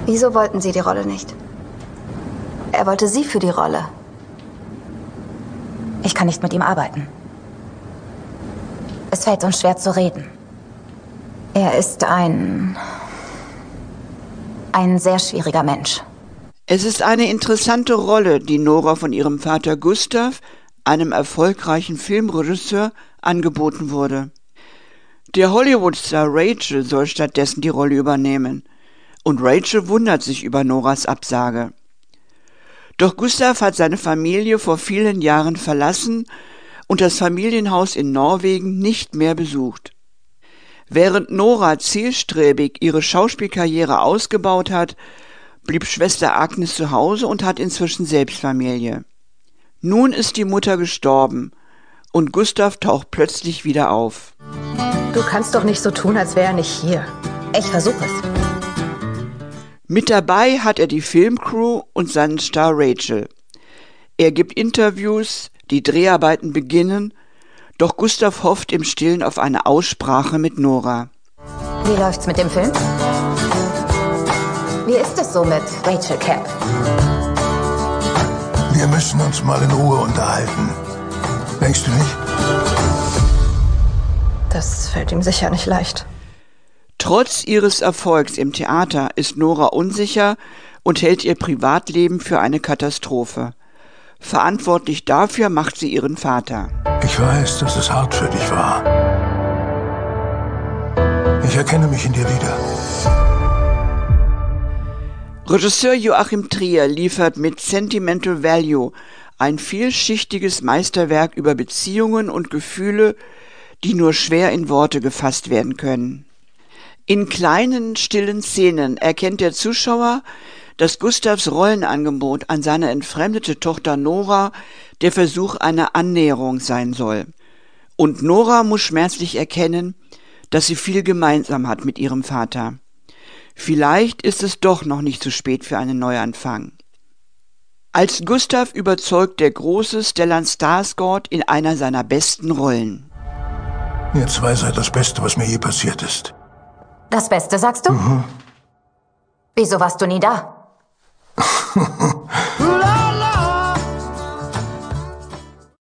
Wieso wollten Sie die Rolle nicht? Er wollte Sie für die Rolle. Ich kann nicht mit ihm arbeiten. Es fällt uns schwer zu reden. Er ist ein sehr schwieriger Mensch. Es ist eine interessante Rolle, die Nora von ihrem Vater Gustav, einem erfolgreichen Filmregisseur, angeboten wurde. Der Hollywood-Star Rachel soll stattdessen die Rolle übernehmen. Und Rachel wundert sich über Noras Absage. Doch Gustav hat seine Familie vor vielen Jahren verlassen und das Familienhaus in Norwegen nicht mehr besucht. Während Nora zielstrebig ihre Schauspielkarriere ausgebaut hat, blieb Schwester Agnes zu Hause und hat inzwischen selbst Familie. Nun ist die Mutter gestorben und Gustav taucht plötzlich wieder auf. Du kannst doch nicht so tun, als wäre er nicht hier. Ich versuche es. Mit dabei hat er die Filmcrew und seinen Star Rachel. Er gibt Interviews, die Dreharbeiten beginnen, doch Gustav hofft im Stillen auf eine Aussprache mit Nora. Wie läuft's mit dem Film? Wie ist es so mit Rachel Camp? Wir müssen uns mal in Ruhe unterhalten. Denkst du nicht? Das fällt ihm sicher nicht leicht. Trotz ihres Erfolgs im Theater ist Nora unsicher und hält ihr Privatleben für eine Katastrophe. Verantwortlich dafür macht sie ihren Vater. Ich weiß, dass es hart für dich war. Ich erkenne mich in dir wieder. Regisseur Joachim Trier liefert mit Sentimental Value ein vielschichtiges Meisterwerk über Beziehungen und Gefühle, die nur schwer in Worte gefasst werden können. In kleinen, stillen Szenen erkennt der Zuschauer, dass Gustavs Rollenangebot an seine entfremdete Tochter Nora der Versuch einer Annäherung sein soll. Und Nora muss schmerzlich erkennen, dass sie viel gemeinsam hat mit ihrem Vater. Vielleicht ist es doch noch nicht zu spät für einen Neuanfang. Als Gustav überzeugt der große Stellan Skarsgård in einer seiner besten Rollen. Ihr zwei seid das Beste, was mir je passiert ist. Das Beste, sagst du? Mhm. Wieso warst du nie da?